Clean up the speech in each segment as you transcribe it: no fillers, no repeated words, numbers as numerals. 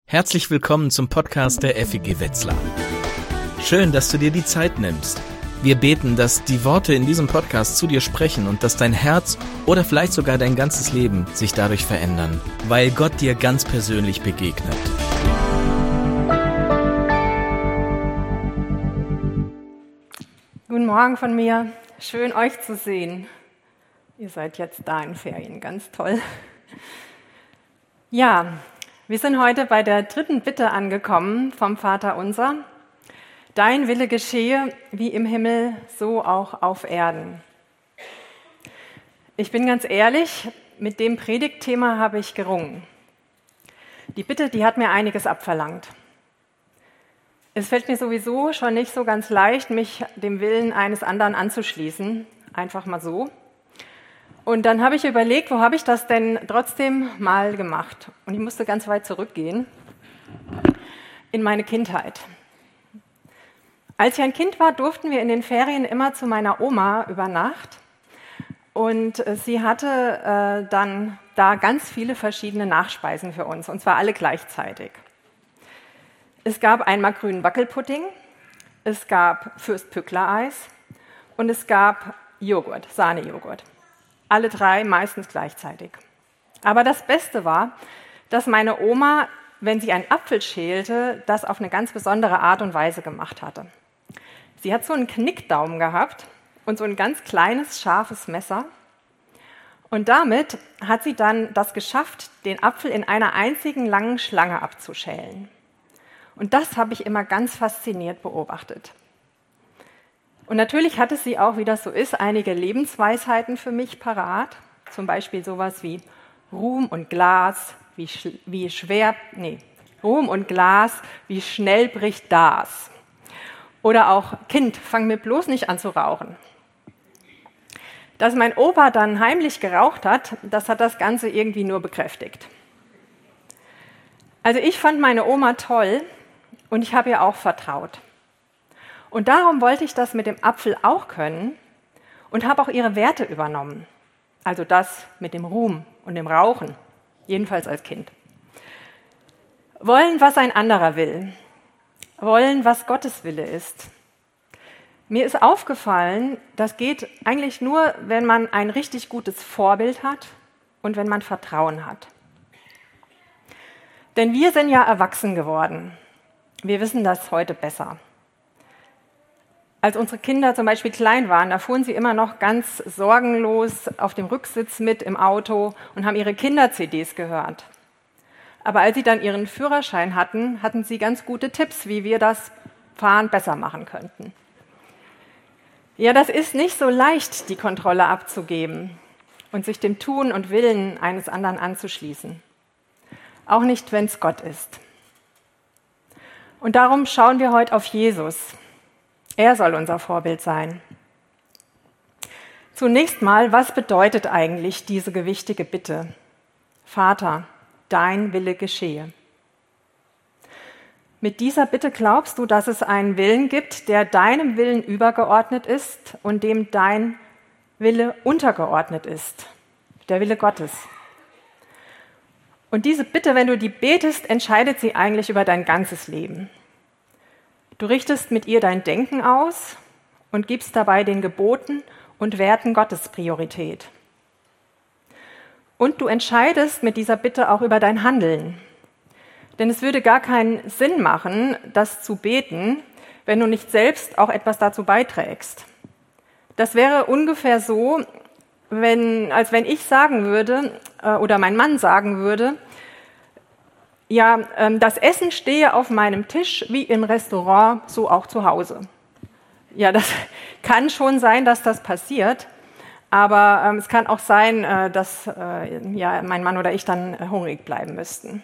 Herzlich willkommen zum Podcast der FEG Wetzlar. Schön, dass du dir die Zeit nimmst. Wir beten, dass die Worte in diesem Podcast zu dir sprechen und dass dein Herz oder vielleicht sogar dein ganzes Leben sich dadurch verändern, weil Gott dir ganz persönlich begegnet. Guten Morgen von mir. Schön, euch zu sehen. Ihr seid jetzt da in Ferien, ganz toll. Ja, wir sind heute bei der dritten Bitte angekommen vom Vater unser. Dein Wille geschehe, wie im Himmel, so auch auf Erden. Ich bin ganz ehrlich, mit dem Predigtthema habe ich gerungen. Die Bitte, die hat mir einiges abverlangt. Es fällt mir sowieso schon nicht so ganz leicht, mich dem Willen eines anderen anzuschließen, einfach mal so. Und dann habe ich überlegt, wo habe ich das denn trotzdem mal gemacht? Und ich musste ganz weit zurückgehen, in meine Kindheit. Als ich ein Kind war, durften wir in den Ferien immer zu meiner Oma über Nacht. Und sie hatte dann da ganz viele verschiedene Nachspeisen für uns, und zwar alle gleichzeitig. Es gab einmal grünen Wackelpudding, es gab Fürst-Pückler-Eis und es gab Joghurt, Sahnejoghurt. Alle drei meistens gleichzeitig. Aber das Beste war, dass meine Oma, wenn sie einen Apfel schälte, das auf eine ganz besondere Art und Weise gemacht hatte. Sie hat so einen Knickdaumen gehabt und so ein ganz kleines, scharfes Messer. Und damit hat sie dann das geschafft, den Apfel in einer einzigen langen Schlange abzuschälen. Und das habe ich immer ganz fasziniert beobachtet. Und natürlich hatte sie auch, wie das so ist, einige Lebensweisheiten für mich parat. Zum Beispiel sowas wie Ruhm und Glas, Ruhm und Glas, wie schnell bricht das. Oder auch, Kind, fang mir bloß nicht an zu rauchen. Dass mein Opa dann heimlich geraucht hat, das hat das Ganze irgendwie nur bekräftigt. Also ich fand meine Oma toll und ich habe ihr auch vertraut. Und darum wollte ich das mit dem Apfel auch können und habe auch ihre Werte übernommen. Also das mit dem Ruhm und dem Rauchen, jedenfalls als Kind. Wollen, was ein anderer will. Wollen, was Gottes Wille ist. Mir ist aufgefallen, das geht eigentlich nur, wenn man ein richtig gutes Vorbild hat und wenn man Vertrauen hat. Denn wir sind ja erwachsen geworden. Wir wissen das heute besser. Als unsere Kinder zum Beispiel klein waren, da fuhren sie immer noch ganz sorgenlos auf dem Rücksitz mit im Auto und haben ihre Kinder-CDs gehört. Aber als sie dann ihren Führerschein hatten, hatten sie ganz gute Tipps, wie wir das Fahren besser machen könnten. Ja, das ist nicht so leicht, die Kontrolle abzugeben und sich dem Tun und Willen eines anderen anzuschließen. Auch nicht, wenn es Gott ist. Und darum schauen wir heute auf Jesus. Er soll unser Vorbild sein. Zunächst mal, was bedeutet eigentlich diese gewichtige Bitte? Vater, dein Wille geschehe. Mit dieser Bitte glaubst du, dass es einen Willen gibt, der deinem Willen übergeordnet ist und dem dein Wille untergeordnet ist, der Wille Gottes. Und diese Bitte, wenn du die betest, entscheidet sie eigentlich über dein ganzes Leben. Du richtest mit ihr dein Denken aus und gibst dabei den Geboten und Werten Gottes Priorität. Und du entscheidest mit dieser Bitte auch über dein Handeln. Denn es würde gar keinen Sinn machen, das zu beten, wenn du nicht selbst auch etwas dazu beiträgst. Das wäre ungefähr so, als wenn ich sagen würde, oder mein Mann sagen würde, ja, das Essen stehe auf meinem Tisch wie im Restaurant, so auch zu Hause. Ja, das kann schon sein, dass das passiert, aber es kann auch sein, dass mein Mann oder ich dann hungrig bleiben müssten.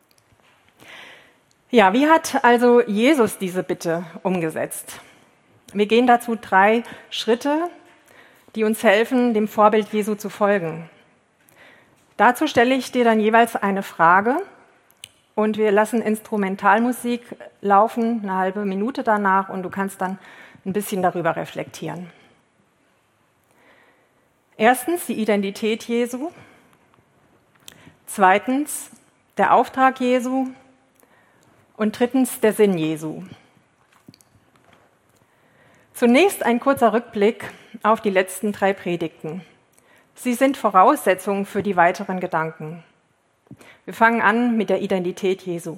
Ja, wie hat also Jesus diese Bitte umgesetzt? Wir gehen dazu 3 Schritte, die uns helfen, dem Vorbild Jesu zu folgen. Dazu stelle ich dir dann jeweils eine Frage. Und wir lassen Instrumentalmusik laufen, eine halbe Minute danach, und du kannst dann ein bisschen darüber reflektieren. Erstens die Identität Jesu. Zweitens der Auftrag Jesu. Und drittens der Sinn Jesu. Zunächst ein kurzer Rückblick auf die letzten 3 Predigten. Sie sind Voraussetzungen für die weiteren Gedanken. Wir fangen an mit der Identität Jesu.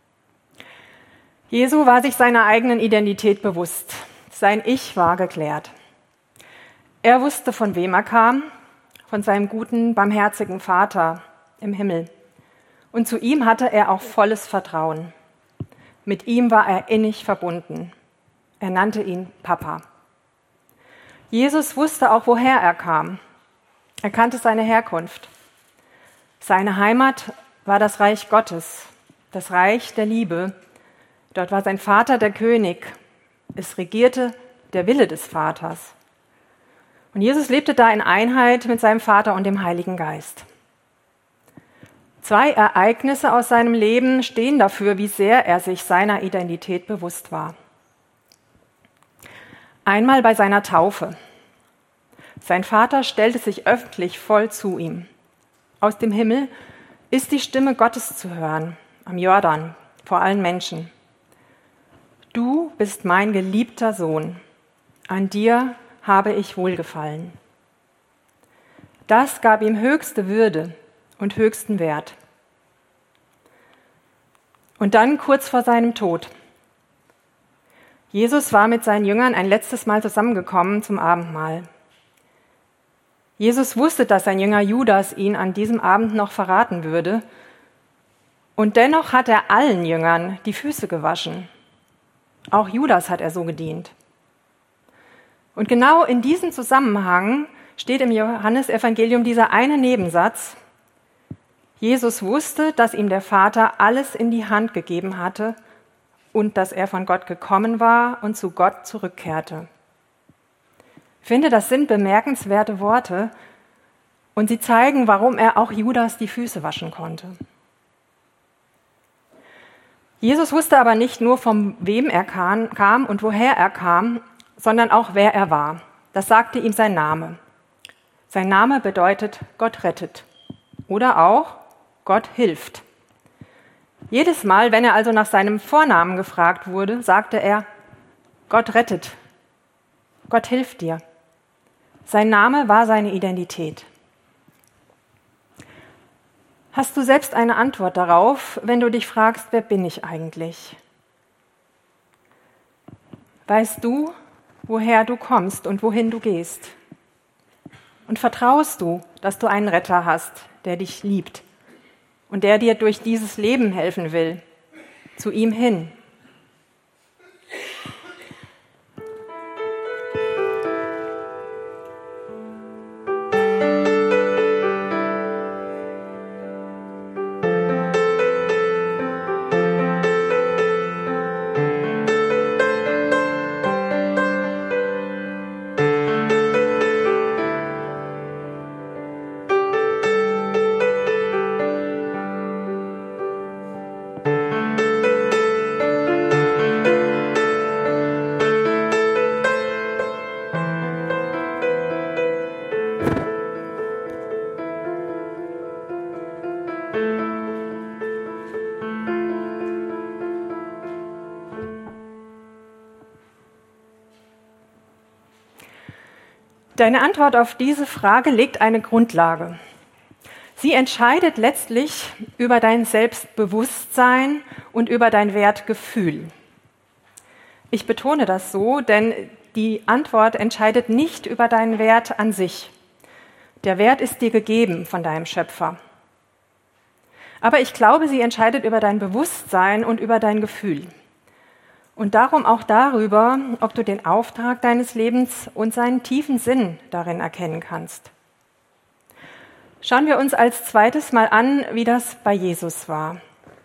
Jesu war sich seiner eigenen Identität bewusst. Sein Ich war geklärt. Er wusste, von wem er kam, von seinem guten, barmherzigen Vater im Himmel. Und zu ihm hatte er auch volles Vertrauen. Mit ihm war er innig verbunden. Er nannte ihn Papa. Jesus wusste auch, woher er kam. Er kannte seine Herkunft. Seine Heimat war das Reich Gottes, das Reich der Liebe. Dort war sein Vater der König. Es regierte der Wille des Vaters. Und Jesus lebte da in Einheit mit seinem Vater und dem Heiligen Geist. 2 Ereignisse aus seinem Leben stehen dafür, wie sehr er sich seiner Identität bewusst war. Einmal bei seiner Taufe. Sein Vater stellte sich öffentlich voll zu ihm. Aus dem Himmel ist die Stimme Gottes zu hören, am Jordan, vor allen Menschen. Du bist mein geliebter Sohn, an dir habe ich wohlgefallen. Das gab ihm höchste Würde und höchsten Wert. Und dann kurz vor seinem Tod. Jesus war mit seinen Jüngern ein letztes Mal zusammengekommen zum Abendmahl. Jesus wusste, dass sein Jünger Judas ihn an diesem Abend noch verraten würde. Und dennoch hat er allen Jüngern die Füße gewaschen. Auch Judas hat er so gedient. Und genau in diesem Zusammenhang steht im Johannesevangelium dieser eine Nebensatz. Jesus wusste, dass ihm der Vater alles in die Hand gegeben hatte und dass er von Gott gekommen war und zu Gott zurückkehrte. Ich finde, das sind bemerkenswerte Worte und sie zeigen, warum er auch Judas die Füße waschen konnte. Jesus wusste aber nicht nur, von wem er kam und woher er kam, sondern auch, wer er war. Das sagte ihm sein Name. Sein Name bedeutet Gott rettet oder auch Gott hilft. Jedes Mal, wenn er also nach seinem Vornamen gefragt wurde, sagte er, Gott rettet, Gott hilft dir. Sein Name war seine Identität. Hast du selbst eine Antwort darauf, wenn du dich fragst, wer bin ich eigentlich? Weißt du, woher du kommst und wohin du gehst? Und vertraust du, dass du einen Retter hast, der dich liebt und der dir durch dieses Leben helfen will, zu ihm hin? Deine Antwort auf diese Frage legt eine Grundlage. Sie entscheidet letztlich über dein Selbstbewusstsein und über dein Wertgefühl. Ich betone das so, denn die Antwort entscheidet nicht über deinen Wert an sich. Der Wert ist dir gegeben von deinem Schöpfer. Aber ich glaube, sie entscheidet über dein Bewusstsein und über dein Gefühl. Und darum auch darüber, ob du den Auftrag deines Lebens und seinen tiefen Sinn darin erkennen kannst. Schauen wir uns als zweites mal an, wie das bei Jesus war.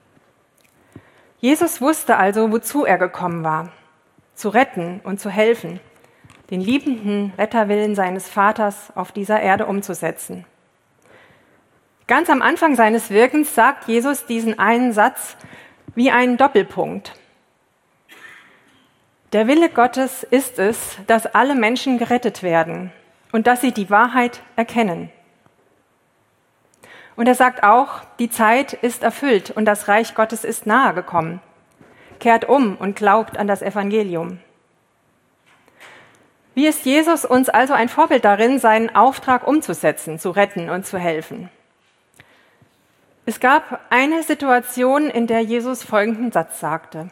Jesus wusste also, wozu er gekommen war: zu retten und zu helfen, den liebenden Retterwillen seines Vaters auf dieser Erde umzusetzen. Ganz am Anfang seines Wirkens sagt Jesus diesen einen Satz wie einen Doppelpunkt. Der Wille Gottes ist es, dass alle Menschen gerettet werden und dass sie die Wahrheit erkennen. Und er sagt auch, die Zeit ist erfüllt und das Reich Gottes ist nahe gekommen. kehrt um und glaubt an das Evangelium. Wie ist Jesus uns also ein Vorbild darin, seinen Auftrag umzusetzen, zu retten und zu helfen? Es gab eine Situation, in der Jesus folgenden Satz sagte: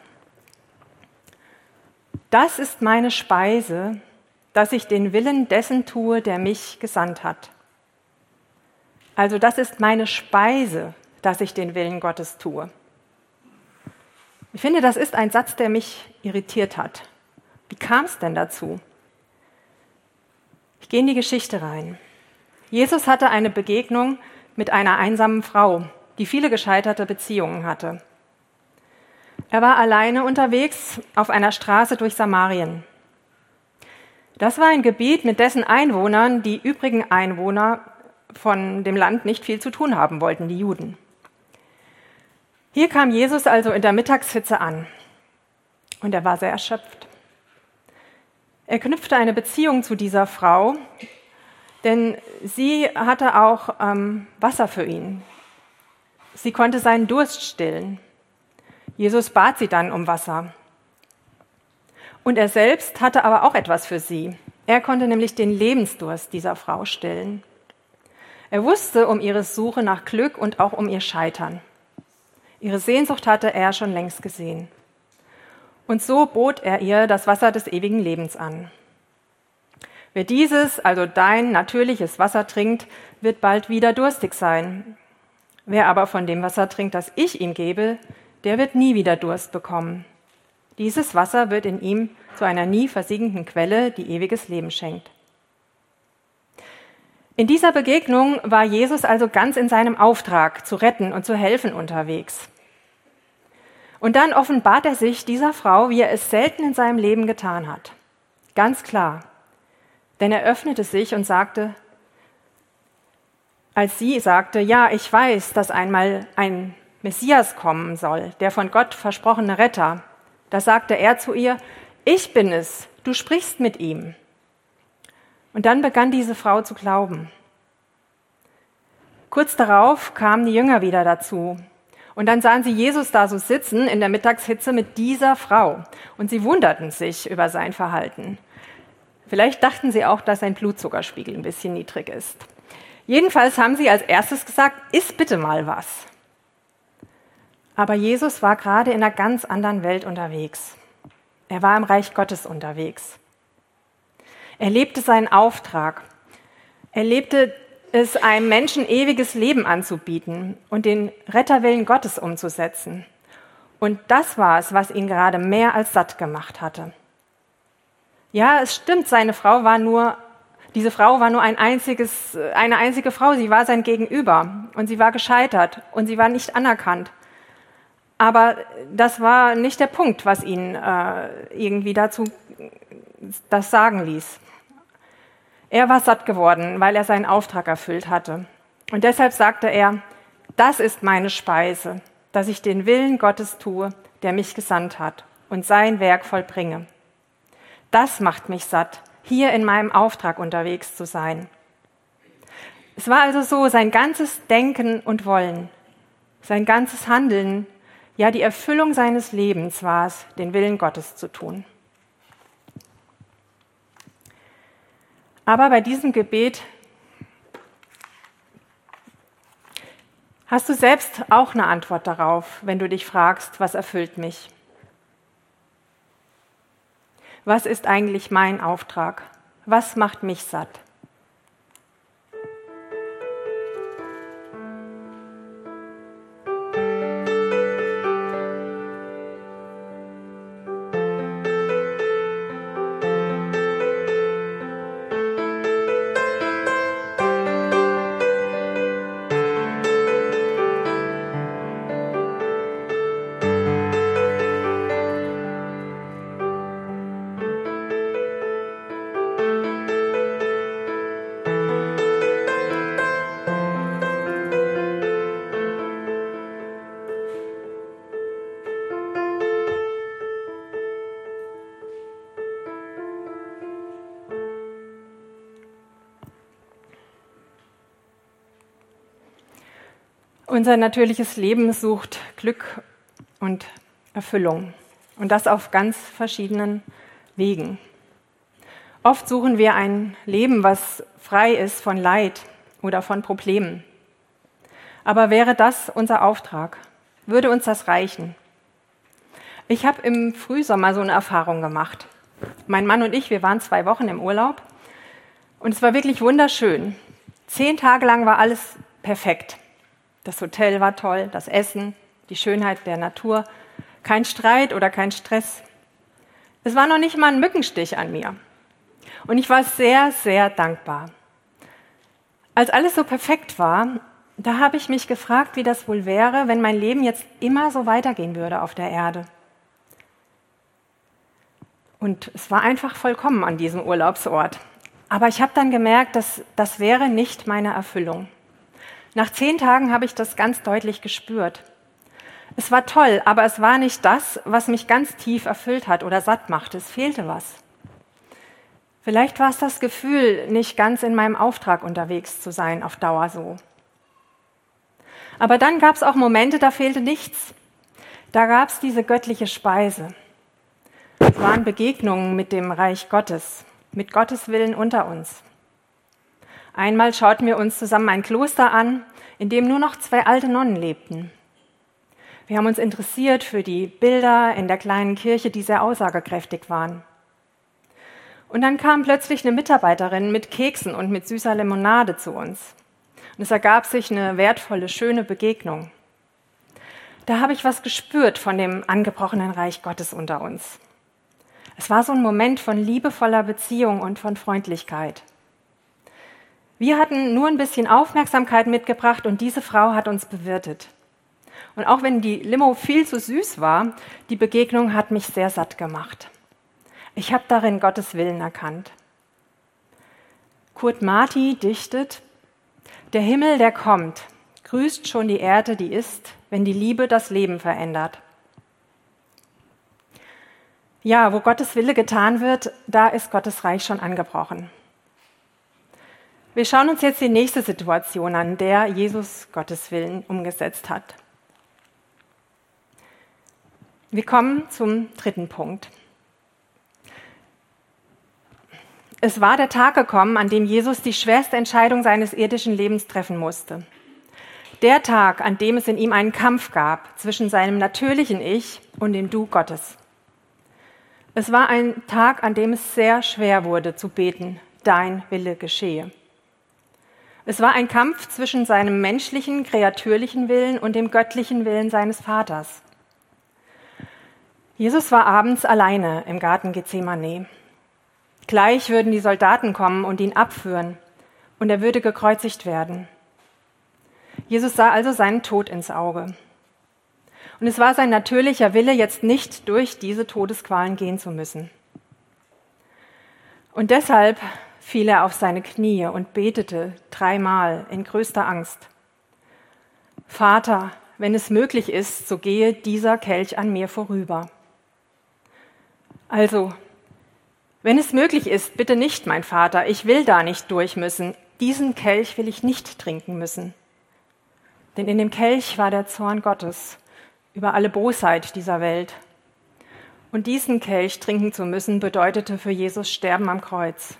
Das ist meine Speise, dass ich den Willen dessen tue, der mich gesandt hat. Also das ist meine Speise, dass ich den Willen Gottes tue. Ich finde, das ist ein Satz, der mich irritiert hat. Wie kam es denn dazu? Ich gehe in die Geschichte rein. Jesus hatte eine Begegnung mit einer einsamen Frau, die viele gescheiterte Beziehungen hatte. Er war alleine unterwegs auf einer Straße durch Samarien. Das war ein Gebiet, mit dessen Einwohnern die übrigen Einwohner von dem Land nicht viel zu tun haben wollten, die Juden. Hier kam Jesus also in der Mittagshitze an und er war sehr erschöpft. Er knüpfte eine Beziehung zu dieser Frau, denn sie hatte auch Wasser für ihn. Sie konnte seinen Durst stillen. Jesus bat sie dann um Wasser. Und er selbst hatte aber auch etwas für sie. Er konnte nämlich den Lebensdurst dieser Frau stillen. Er wusste um ihre Suche nach Glück und auch um ihr Scheitern. Ihre Sehnsucht hatte er schon längst gesehen. Und so bot er ihr das Wasser des ewigen Lebens an. Wer dieses, also dein natürliches Wasser trinkt, wird bald wieder durstig sein. Wer aber von dem Wasser trinkt, das ich ihm gebe, der wird nie wieder Durst bekommen. Dieses Wasser wird in ihm zu einer nie versiegenden Quelle, die ewiges Leben schenkt. In dieser Begegnung war Jesus also ganz in seinem Auftrag, zu retten und zu helfen unterwegs. Und dann offenbart er sich dieser Frau, wie er es selten in seinem Leben getan hat. Ganz klar. Denn er öffnete sich und sagte, als sie sagte, ja, ich weiß, dass einmal ein Messias kommen soll, der von Gott versprochene Retter, da sagte er zu ihr, ich bin es, du sprichst mit ihm. Und dann begann diese Frau zu glauben. Kurz darauf kamen die Jünger wieder dazu. Und dann sahen sie Jesus da so sitzen in der Mittagshitze mit dieser Frau. Und sie wunderten sich über sein Verhalten. Vielleicht dachten sie auch, dass sein Blutzuckerspiegel ein bisschen niedrig ist. Jedenfalls haben sie als erstes gesagt, iss bitte mal was. Aber Jesus war gerade in einer ganz anderen Welt unterwegs. Er war im Reich Gottes unterwegs. Er lebte seinen Auftrag. Er lebte es, einem Menschen ewiges Leben anzubieten und den Retterwillen Gottes umzusetzen. Und das war es, was ihn gerade mehr als satt gemacht hatte. Ja, es stimmt, diese Frau war nur eine einzige Frau, sie war sein Gegenüber und sie war gescheitert und sie war nicht anerkannt. Aber das war nicht der Punkt, was ihn irgendwie dazu das sagen ließ. Er war satt geworden, weil er seinen Auftrag erfüllt hatte. Und deshalb sagte er, das ist meine Speise, dass ich den Willen Gottes tue, der mich gesandt hat und sein Werk vollbringe. Das macht mich satt, hier in meinem Auftrag unterwegs zu sein. Es war also so, sein ganzes Denken und Wollen, sein ganzes Handeln, ja die Erfüllung seines Lebens war es, den Willen Gottes zu tun. Aber bei diesem Gebet hast du selbst auch eine Antwort darauf, wenn du dich fragst, was erfüllt mich? Was ist eigentlich mein Auftrag? Was macht mich satt? Unser natürliches Leben sucht Glück und Erfüllung. Und das auf ganz verschiedenen Wegen. Oft suchen wir ein Leben, was frei ist von Leid oder von Problemen. Aber wäre das unser Auftrag? Würde uns das reichen? Ich habe im Frühsommer so eine Erfahrung gemacht. Mein Mann und ich, wir waren 2 Wochen im Urlaub und es war wirklich wunderschön. 10 Tage lang war alles perfekt. Das Hotel war toll, das Essen, die Schönheit der Natur, kein Streit oder kein Stress. Es war noch nicht mal ein Mückenstich an mir. Und ich war sehr, sehr dankbar. Als alles so perfekt war, da habe ich mich gefragt, wie das wohl wäre, wenn mein Leben jetzt immer so weitergehen würde auf der Erde. Und es war einfach vollkommen an diesem Urlaubsort. Aber ich habe dann gemerkt, dass das wäre nicht meine Erfüllung. Nach 10 Tagen habe ich das ganz deutlich gespürt. Es war toll, aber es war nicht das, was mich ganz tief erfüllt hat oder satt machte. Es fehlte was. Vielleicht war es das Gefühl, nicht ganz in meinem Auftrag unterwegs zu sein, auf Dauer so. Aber dann gab es auch Momente, da fehlte nichts. Da gab es diese göttliche Speise. Es waren Begegnungen mit dem Reich Gottes, mit Gottes Willen unter uns. Einmal schauten wir uns zusammen ein Kloster an, in dem nur noch 2 alte Nonnen lebten. Wir haben uns interessiert für die Bilder in der kleinen Kirche, die sehr aussagekräftig waren. Und dann kam plötzlich eine Mitarbeiterin mit Keksen und mit süßer Limonade zu uns. Und es ergab sich eine wertvolle, schöne Begegnung. Da habe ich was gespürt von dem angebrochenen Reich Gottes unter uns. Es war so ein Moment von liebevoller Beziehung und von Freundlichkeit. Wir hatten nur ein bisschen Aufmerksamkeit mitgebracht und diese Frau hat uns bewirtet. Und auch wenn die Limo viel zu süß war, die Begegnung hat mich sehr satt gemacht. Ich habe darin Gottes Willen erkannt. Kurt Marti dichtet: Der Himmel, der kommt, grüßt schon die Erde, die ist, wenn die Liebe das Leben verändert. Ja, wo Gottes Wille getan wird, da ist Gottes Reich schon angebrochen. Wir schauen uns jetzt die nächste Situation an, der Jesus Gottes Willen umgesetzt hat. Wir kommen zum 3. Punkt. Es war der Tag gekommen, an dem Jesus die schwerste Entscheidung seines irdischen Lebens treffen musste. Der Tag, an dem es in ihm einen Kampf gab zwischen seinem natürlichen Ich und dem Du Gottes. Es war ein Tag, an dem es sehr schwer wurde zu beten, dein Wille geschehe. Es war ein Kampf zwischen seinem menschlichen, kreatürlichen Willen und dem göttlichen Willen seines Vaters. Jesus war abends alleine im Garten Gethsemane. Gleich würden die Soldaten kommen und ihn abführen und er würde gekreuzigt werden. Jesus sah also seinen Tod ins Auge. Und es war sein natürlicher Wille, jetzt nicht durch diese Todesqualen gehen zu müssen. Und deshalb fiel er auf seine Knie und betete 3-mal in größter Angst: Vater, wenn es möglich ist, so gehe dieser Kelch an mir vorüber. Also, wenn es möglich ist, bitte nicht, mein Vater, ich will da nicht durch müssen. Diesen Kelch will ich nicht trinken müssen. Denn in dem Kelch war der Zorn Gottes über alle Bosheit dieser Welt. Und diesen Kelch trinken zu müssen, bedeutete für Jesus Sterben am Kreuz.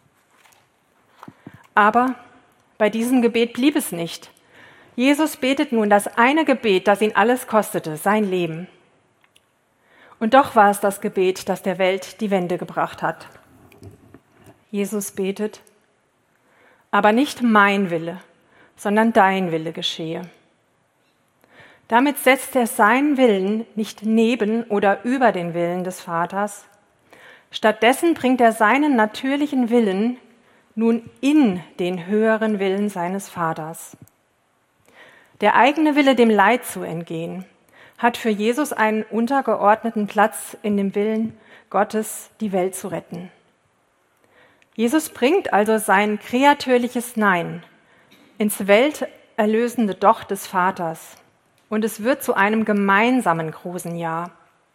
Aber bei diesem Gebet blieb es nicht. Jesus betet nun das eine Gebet, das ihn alles kostete, sein Leben. Und doch war es das Gebet, das der Welt die Wende gebracht hat. Jesus betet: Aber nicht mein Wille, sondern dein Wille geschehe. Damit setzt er seinen Willen nicht neben oder über den Willen des Vaters. Stattdessen bringt er seinen natürlichen Willen nun in den höheren Willen seines Vaters. Der eigene Wille, dem Leid zu entgehen, hat für Jesus einen untergeordneten Platz in dem Willen Gottes, die Welt zu retten. Jesus bringt also sein kreatürliches Nein ins welterlösende Doch des Vaters. Und es wird zu einem gemeinsamen großen Ja.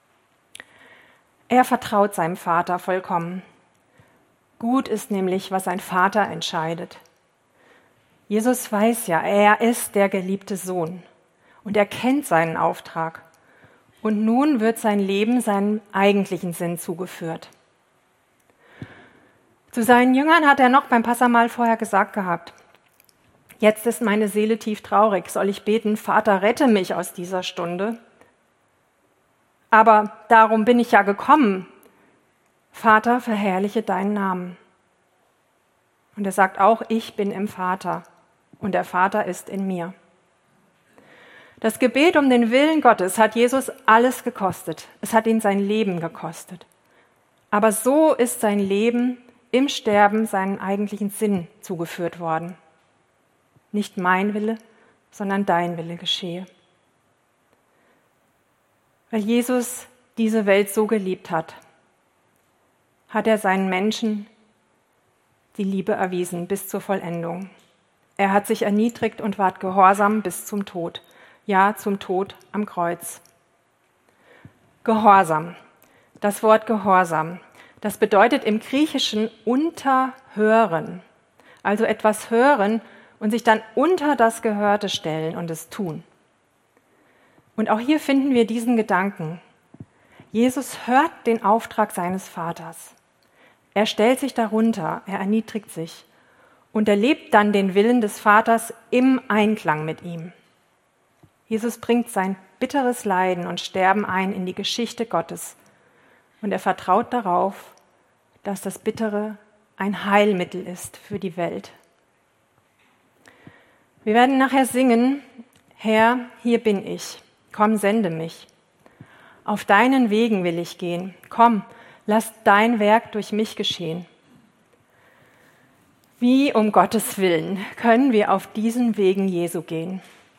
Er vertraut seinem Vater vollkommen. Gut ist nämlich, was ein Vater entscheidet. Jesus weiß ja, er ist der geliebte Sohn und er kennt seinen Auftrag. und nun wird sein Leben seinem eigentlichen Sinn zugeführt. Zu seinen Jüngern hat er noch beim Passahmahl vorher gesagt gehabt: Jetzt ist meine Seele tief traurig. Soll ich beten, Vater, rette mich aus dieser Stunde? Aber darum bin ich ja gekommen. Vater, verherrliche deinen Namen. Und er sagt auch, ich bin im Vater und der Vater ist in mir. Das Gebet um den Willen Gottes hat Jesus alles gekostet. Es hat ihn sein Leben gekostet. Aber so ist sein Leben im Sterben seinem eigentlichen Sinn zugeführt worden. Nicht mein Wille, sondern dein Wille geschehe. Weil Jesus diese Welt so geliebt hat, hat er seinen Menschen die Liebe erwiesen bis zur Vollendung. Er hat sich erniedrigt und ward gehorsam bis zum Tod. Ja, zum Tod am Kreuz. Gehorsam. Das Wort Gehorsam, das bedeutet im Griechischen unterhören. Also etwas hören und sich dann unter das Gehörte stellen und es tun. Und auch hier finden wir diesen Gedanken. Jesus hört den Auftrag seines Vaters. Er stellt sich darunter, er erniedrigt sich und er lebt dann den Willen des Vaters im Einklang mit ihm. Jesus bringt sein bitteres Leiden und Sterben ein in die Geschichte Gottes und er vertraut darauf, dass das Bittere ein Heilmittel ist für die Welt. Wir werden nachher singen: Herr, hier bin ich, komm, sende mich. Auf deinen Wegen will ich gehen, komm, lass dein Werk durch mich geschehen. Wie um Gottes Willen können wir auf diesen Wegen Jesu gehen?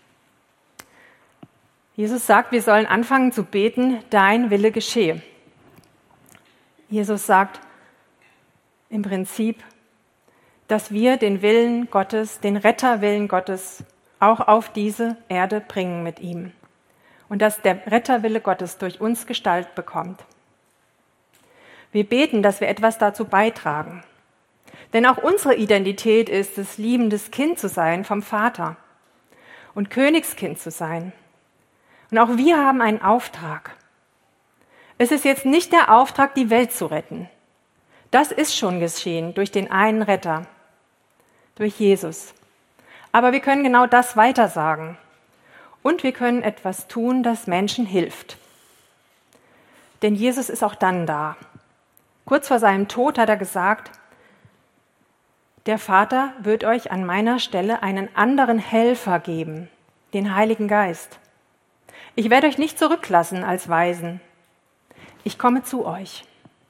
Jesus sagt, wir sollen anfangen zu beten, dein Wille geschehe. Jesus sagt im Prinzip, dass wir den Willen Gottes, den Retterwillen Gottes auch auf diese Erde bringen mit ihm. Und dass der Retterwille Gottes durch uns Gestalt bekommt. Wir beten, dass wir etwas dazu beitragen. Denn auch unsere Identität ist es, liebendes Kind zu sein vom Vater und Königskind zu sein. Und auch wir haben einen Auftrag. Es ist jetzt nicht der Auftrag, die Welt zu retten. Das ist schon geschehen durch den einen Retter, durch Jesus. Aber wir können genau das weitersagen. Und wir können etwas tun, das Menschen hilft. Denn Jesus ist auch dann da. Kurz vor seinem Tod hat er gesagt, der Vater wird euch an meiner Stelle einen anderen Helfer geben, den Heiligen Geist. Ich werde euch nicht zurücklassen als Waisen. Ich komme zu euch.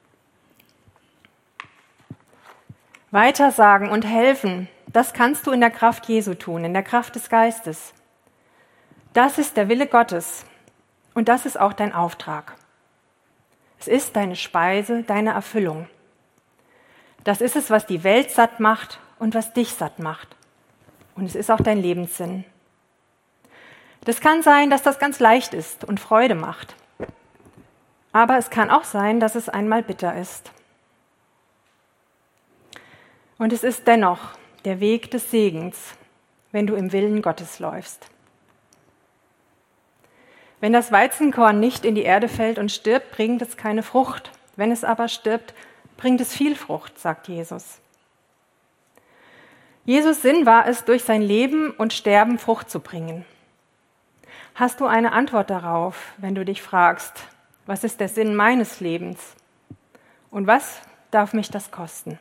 Weitersagen und helfen, das kannst du in der Kraft Jesu tun, in der Kraft des Geistes. Das ist der Wille Gottes und das ist auch dein Auftrag. Es ist deine Speise, deine Erfüllung. Das ist es, was die Welt satt macht und was dich satt macht. Und es ist auch dein Lebenssinn. Das kann sein, dass das ganz leicht ist und Freude macht. Aber es kann auch sein, dass es einmal bitter ist. Und es ist dennoch der Weg des Segens, wenn du im Willen Gottes läufst. Wenn das Weizenkorn nicht in die Erde fällt und stirbt, bringt es keine Frucht. Wenn es aber stirbt, bringt es viel Frucht, sagt Jesus. Jesus Sinn war es, durch sein Leben und Sterben Frucht zu bringen. Hast du eine Antwort darauf, wenn du dich fragst, was ist der Sinn meines Lebens? Und was darf mich das kosten?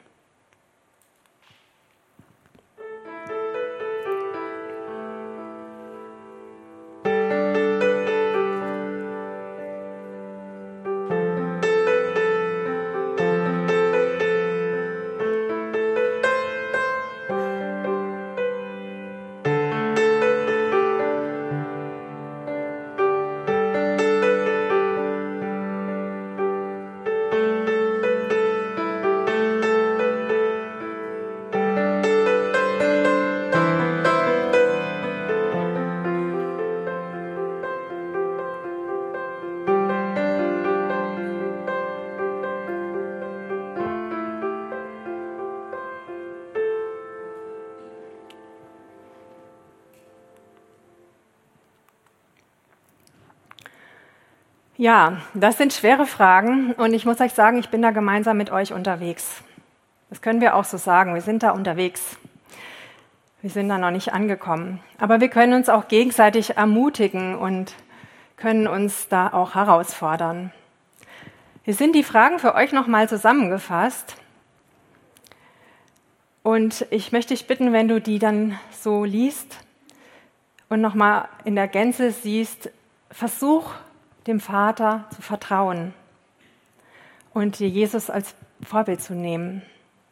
Ja, das sind schwere Fragen und ich muss euch sagen, ich bin da gemeinsam mit euch unterwegs. Das können wir auch so sagen, wir sind da unterwegs. Wir sind da noch nicht angekommen. Aber wir können uns auch gegenseitig ermutigen und können uns da auch herausfordern. Hier sind die Fragen für euch nochmal zusammengefasst. Und ich möchte dich bitten, wenn du die dann so liest und nochmal in der Gänze siehst, versuch dem Vater zu vertrauen und dir Jesus als Vorbild zu nehmen.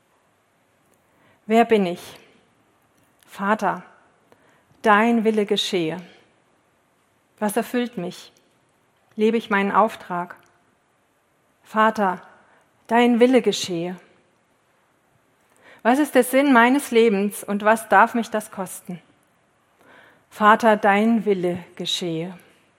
Wer bin ich? Vater, dein Wille geschehe. Was erfüllt mich? Lebe ich meinen Auftrag? Vater, dein Wille geschehe. Was ist der Sinn meines Lebens und was darf mich das kosten? Vater, dein Wille geschehe.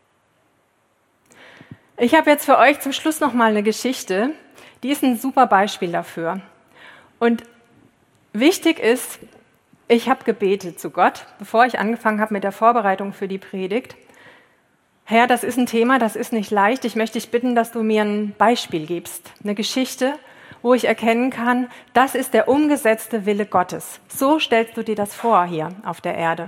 Ich habe jetzt für euch zum Schluss noch mal eine Geschichte, die ist ein super Beispiel dafür. Und wichtig ist, ich habe gebetet zu Gott, bevor ich angefangen habe mit der Vorbereitung für die Predigt. Herr, das ist ein Thema, das ist nicht leicht. Ich möchte dich bitten, dass du mir ein Beispiel gibst, eine Geschichte, wo ich erkennen kann, das ist der umgesetzte Wille Gottes. So stellst du dir das vor hier auf der Erde.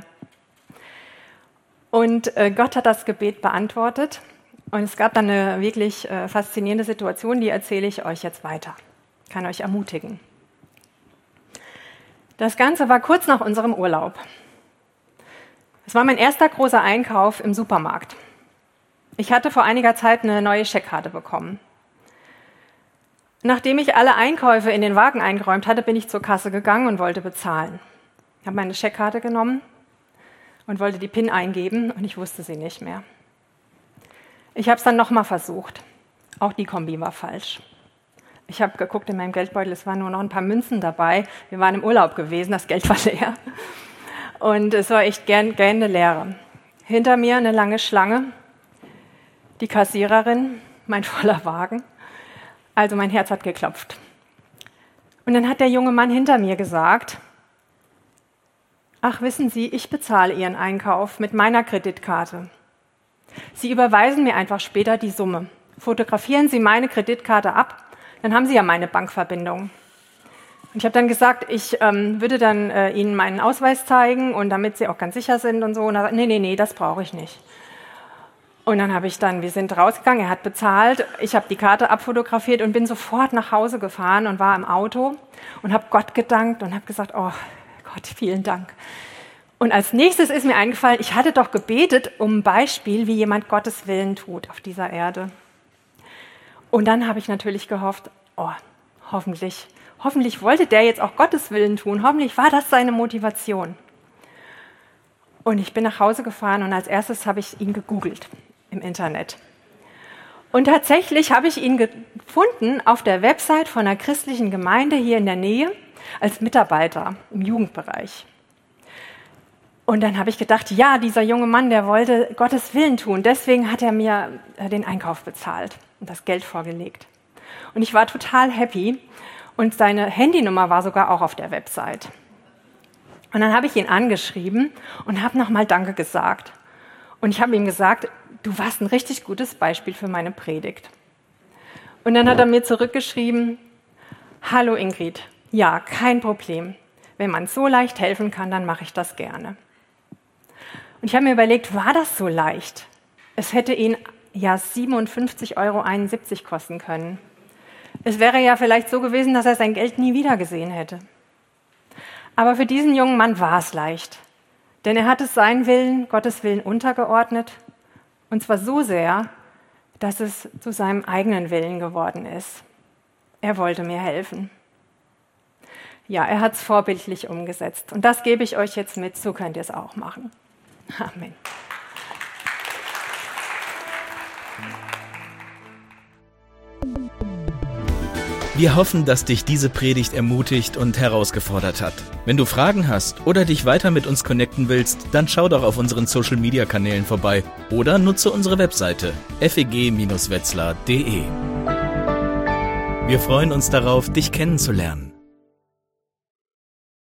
Und Gott hat das Gebet beantwortet. Und es gab dann eine wirklich faszinierende Situation, die erzähle ich euch jetzt weiter. Ich kann euch ermutigen. Das Ganze war kurz nach unserem Urlaub. Es war mein erster großer Einkauf im Supermarkt. Ich hatte vor einiger Zeit eine neue Scheckkarte bekommen. Nachdem ich alle Einkäufe in den Wagen eingeräumt hatte, bin ich zur Kasse gegangen und wollte bezahlen. Ich habe meine Scheckkarte genommen und wollte die PIN eingeben und ich wusste sie nicht mehr. Ich habe es dann nochmal versucht. Auch die Kombi war falsch. Ich habe geguckt in meinem Geldbeutel, es waren nur noch ein paar Münzen dabei. Wir waren im Urlaub gewesen, das Geld war leer. Und es war echt gähnende Leere. Hinter mir eine lange Schlange, die Kassiererin, mein voller Wagen. Also mein Herz hat geklopft. Und dann hat der junge Mann hinter mir gesagt, ach, wissen Sie, ich bezahle Ihren Einkauf mit meiner Kreditkarte. Sie überweisen mir einfach später die Summe. Fotografieren Sie meine Kreditkarte ab, dann haben Sie ja meine Bankverbindung. Und ich habe dann gesagt, ich würde dann Ihnen meinen Ausweis zeigen und damit Sie auch ganz sicher sind und so. Und er sagt, nee, das brauche ich nicht. Und dann wir sind rausgegangen, er hat bezahlt, ich habe die Karte abfotografiert und bin sofort nach Hause gefahren und war im Auto und habe Gott gedankt und habe gesagt, oh Gott, vielen Dank. Und als nächstes ist mir eingefallen, ich hatte doch gebetet um ein Beispiel, wie jemand Gottes Willen tut auf dieser Erde. Und dann habe ich natürlich gehofft, oh, hoffentlich wollte der jetzt auch Gottes Willen tun, hoffentlich war das seine Motivation. Und ich bin nach Hause gefahren und als erstes habe ich ihn gegoogelt im Internet. Und tatsächlich habe ich ihn gefunden auf der Website von einer christlichen Gemeinde hier in der Nähe als Mitarbeiter im Jugendbereich. Und dann habe ich gedacht, ja, dieser junge Mann, der wollte Gottes Willen tun. Deswegen hat er mir den Einkauf bezahlt und das Geld vorgelegt. Und ich war total happy. Und seine Handynummer war sogar auch auf der Website. Und dann habe ich ihn angeschrieben und habe nochmal Danke gesagt. Und ich habe ihm gesagt, du warst ein richtig gutes Beispiel für meine Predigt. Und dann hat er mir zurückgeschrieben, hallo Ingrid, ja, kein Problem. Wenn man so leicht helfen kann, dann mache ich das gerne. Und ich habe mir überlegt, war das so leicht? Es hätte ihn ja 57,71 € kosten können. Es wäre ja vielleicht so gewesen, dass er sein Geld nie wieder gesehen hätte. Aber für diesen jungen Mann war es leicht. Denn er hat es seinen Willen, Gottes Willen untergeordnet. Und zwar so sehr, dass es zu seinem eigenen Willen geworden ist. Er wollte mir helfen. Ja, er hat es vorbildlich umgesetzt. Und das gebe ich euch jetzt mit, so könnt ihr es auch machen. Amen. Wir hoffen, dass dich diese Predigt ermutigt und herausgefordert hat. Wenn du Fragen hast oder dich weiter mit uns connecten willst, dann schau doch auf unseren Social-Media-Kanälen vorbei oder nutze unsere Webseite feg-wetzlar.de. Wir freuen uns darauf, dich kennenzulernen.